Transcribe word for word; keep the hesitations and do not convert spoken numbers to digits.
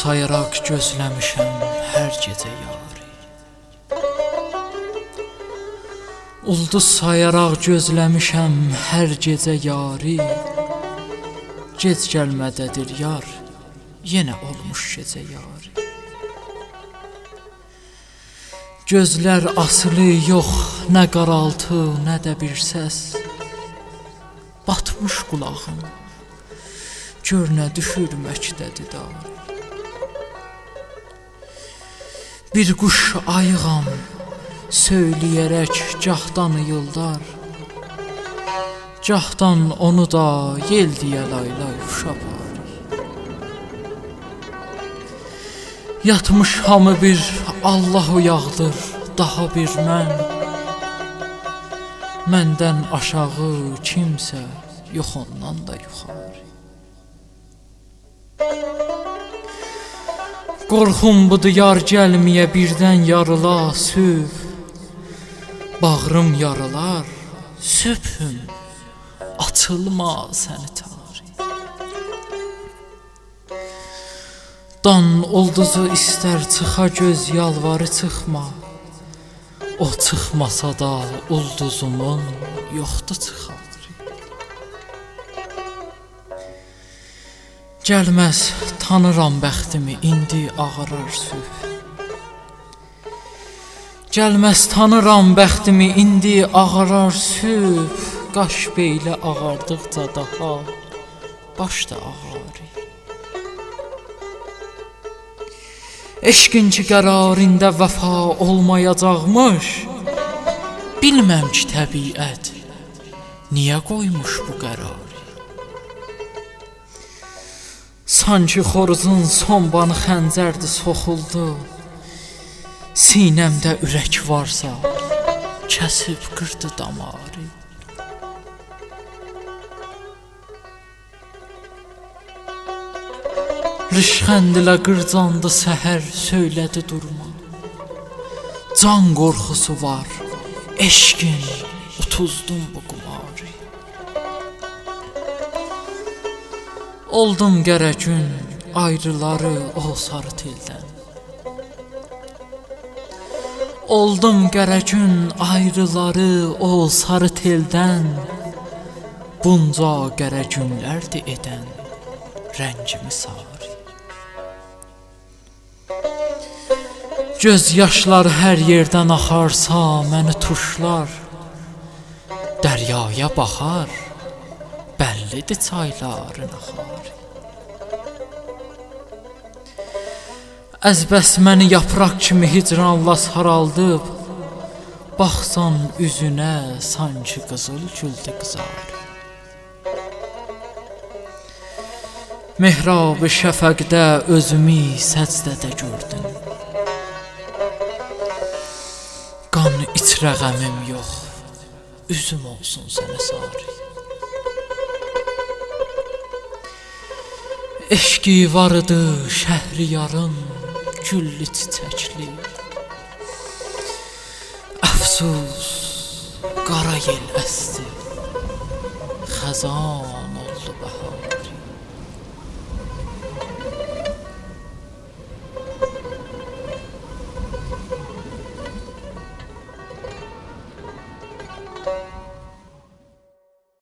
sayaraq gözləmişəm hər gecə yari. Ulduz sayaraq gözləmişəm hər gecə yari. Gec gəlmədədir yar, yenə olmuş gecə yari. Gözlər asılı yox, nə qaraltı, nə də bir səs. Batmış qulağım, gör nə düşürməkdə didar. Bir quş ayığam, söyləyərək gahdan yıldar. Gahdan onu da yel deyə laylay uşapar. Yatmış hamı bir Allah oyaqdır, daha bir mən. Məndən aşağı kimsə yox, ondan da yuxarı. Qorxum budur yar gəlməyə birdən yarıla sübh. Bağrım yarılar, sübhüm açılma səni tarih. Dan ulduzu istər çıxa göz yalvarı çıxma. O çıxmasa da ulduzumun yoxdur çıxarı. Gəlməz tanıram bəxtimi, indi ağarar sübh. Gəlməz tanıram bəxtimi, indi ağarar sübh. Qaş beylə ağardıqca daha baş da ağarı. Eşqin ki qərarində vəfa olmayacaqmış. Bilməm ki təbiət niyə qoymuş bu qərarı. Sanki xoruzun sombanı xəncərdir soxuldu. Sinəmdə ürək varsa kəsib qırdı damarı. Rişxənd ilə qırcandı səhər söylədi durma. Can qorxusu var, eşqin utuzdum bu qumarı. Oldum gərək-gün ayrıları o sarı teldən. Oldum gərək-gün ayrıları o sarı teldən. Bunca gərək-günlərdir edən rəngimi sarı. Göz yaşlar hər yerdən axarsa məni tuşlar. Dəryaya baxar, bəllidir çayların axarı. Əzbəs məni yapraq kimi hicranla saraldıb. Baxsan üzünə sanki qızıl güldü qızarı. Mehrab-ı şəfəqdə özümü səcdədə gördüm. Qan içrə qəmim yox, üzüm olsun sənə sarı. Eşqi vardı şəhriyarın güllü çiçəkli. Əfsus, qara yel əsdi, xəzan oldu bəhar. Thank you.